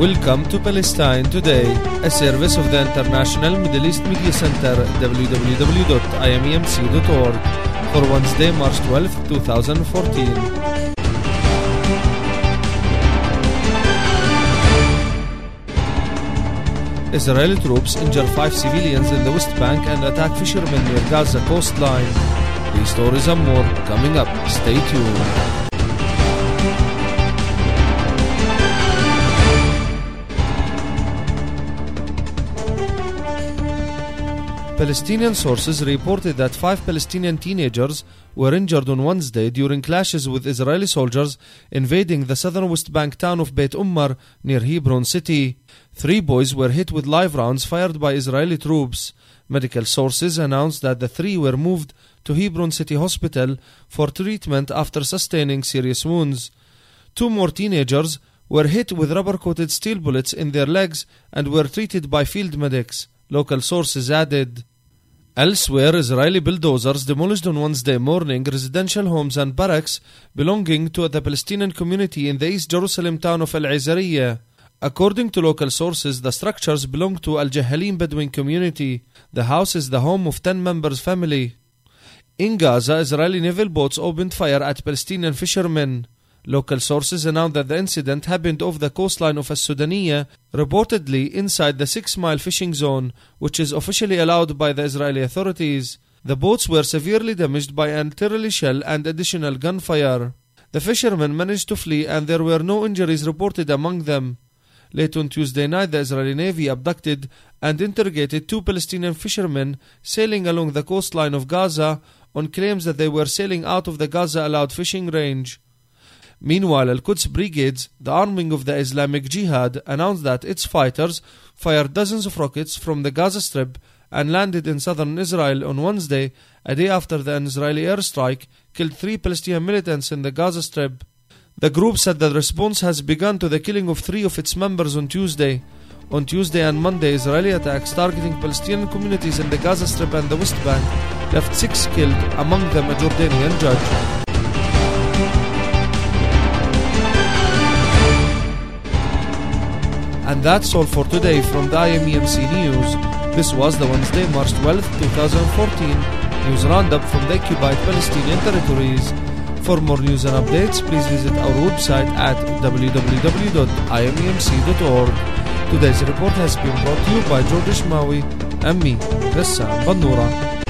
Welcome to Palestine Today, a service of the International Middle East Media Center, www.imemc.org, for Wednesday, March 12, 2014. Israeli troops injure 5 civilians in the West Bank and attack fishermen near Gaza coastline. These stories and more coming up. Stay tuned. Palestinian sources reported that 5 Palestinian teenagers were injured on Wednesday during clashes with Israeli soldiers invading the southern West Bank town of Beit Ummar near Hebron city. 3 boys were hit with live rounds fired by Israeli troops. Medical sources announced that the 3 were moved to Hebron City Hospital for treatment after sustaining serious wounds. 2 more teenagers were hit with rubber-coated steel bullets in their legs and were treated by field medics, local sources added. Elsewhere, Israeli bulldozers demolished on Wednesday morning residential homes and barracks belonging to the Palestinian community in the East Jerusalem town of Al-Izariyah. According to local sources, the structures belong to Al-Jahalim Bedouin community. The house is the home of 10 members' family. In Gaza, Israeli naval boats opened fire at Palestinian fishermen. Local sources announced that the incident happened off the coastline of As-Sudaniyah, reportedly inside the 6-mile fishing zone, which is officially allowed by the Israeli authorities. The boats were severely damaged by an artillery shell and additional gunfire. The fishermen managed to flee and there were no injuries reported among them. Late on Tuesday night, the Israeli Navy abducted and interrogated 2 Palestinian fishermen sailing along the coastline of Gaza on claims that they were sailing out of the Gaza-allowed fishing range. Meanwhile, Al-Quds Brigades, the arming of the Islamic Jihad, announced that its fighters fired dozens of rockets from the Gaza Strip and landed in southern Israel on Wednesday, a day after the Israeli airstrike killed 3 Palestinian militants in the Gaza Strip. The group said that the response has begun to the killing of 3 of its members on Tuesday. On Tuesday and Monday, Israeli attacks targeting Palestinian communities in the Gaza Strip and the West Bank left 6 killed, among them a Jordanian judge. And that's all for today from the IMEMC News. This was the Wednesday, March 12, 2014 news roundup from the occupied Palestinian territories. For more news and updates, please visit our website at www.imemc.org. Today's report has been brought to you by George Ishmawi and me, Ghassan Bannoura.